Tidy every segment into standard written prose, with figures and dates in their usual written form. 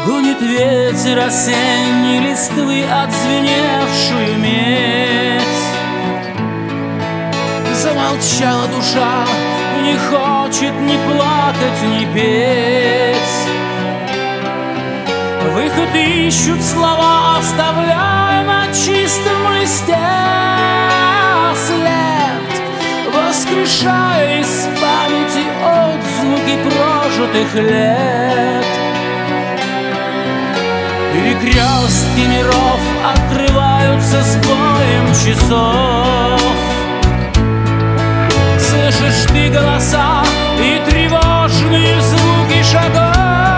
Гонит ветер осенней листвы отзвеневшую медь. Замолчала душа, не хочет ни плакать, ни петь. Выход ищут слова, оставляя на чистом листе след, воскрешая из памяти отзвуки прожитых лет. Перекрестки миров открываются с боем часов. Слышишь ты голоса и тревожные звуки шагов.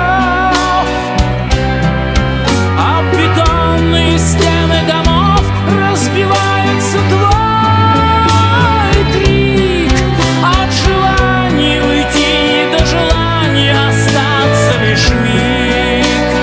Об бетонные стены домов разбивается твой крик. От желания уйти до желания остаться лишь миг.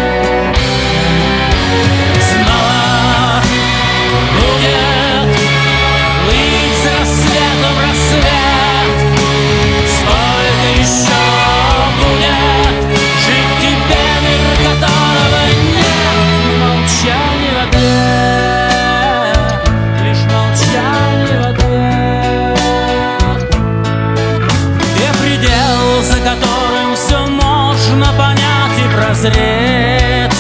Снова будет плыть с рассветом рассвет. Сколько еще будет жить тебе мир, которого нет? Молчание в ответ, лишь молчание в ответ. Где предел, за которым все можно понять и прозреть?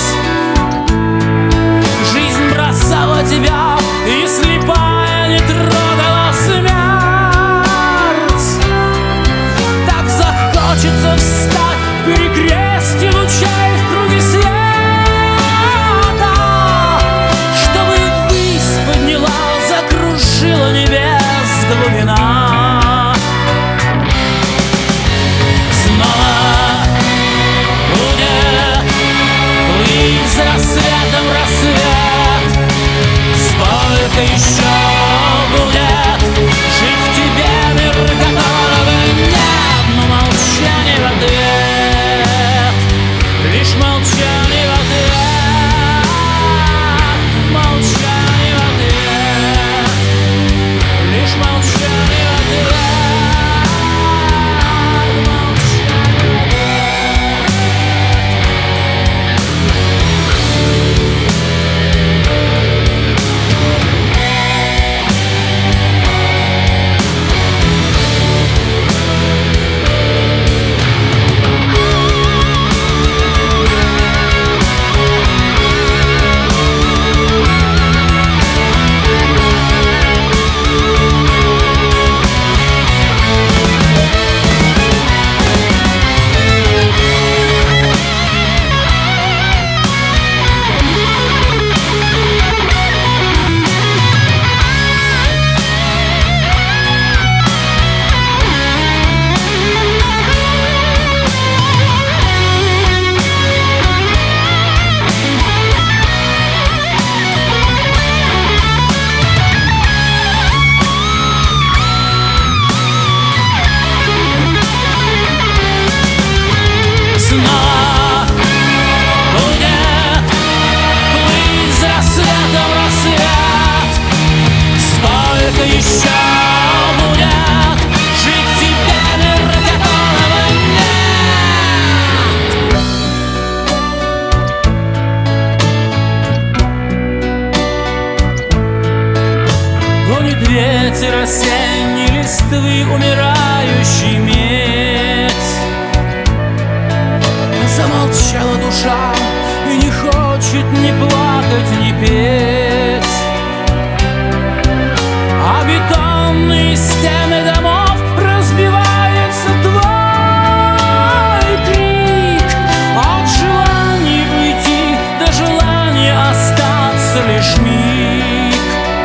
Жизнь бросала тебя, и слепая не трогала смерть. Так захочется встать в перекрестье лучей в круге света, чтобы ввысь подняла, закружила небес глубина. Снова будет плыть за рассветом рассвет. Сколько еще будет жить в тебе мир, которого нет? Но молчание в ответ, лишь молчание в ответ. Молчание в ответ, лишь молчание в ответ. Снова будет плыть с рассветом рассвет. Сколько еще будет жить в тебе мир, которого нет? Гонит ветер осенней листвы умирающий медь. Замолчала душа и не хочет ни плакать, ни петь. А бетонные стены домов разбивается твой крик. От желания уйти до желания остаться лишь миг.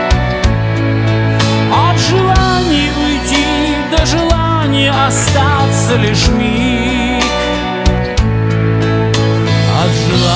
От желания уйти до желания остаться лишь миг. От желания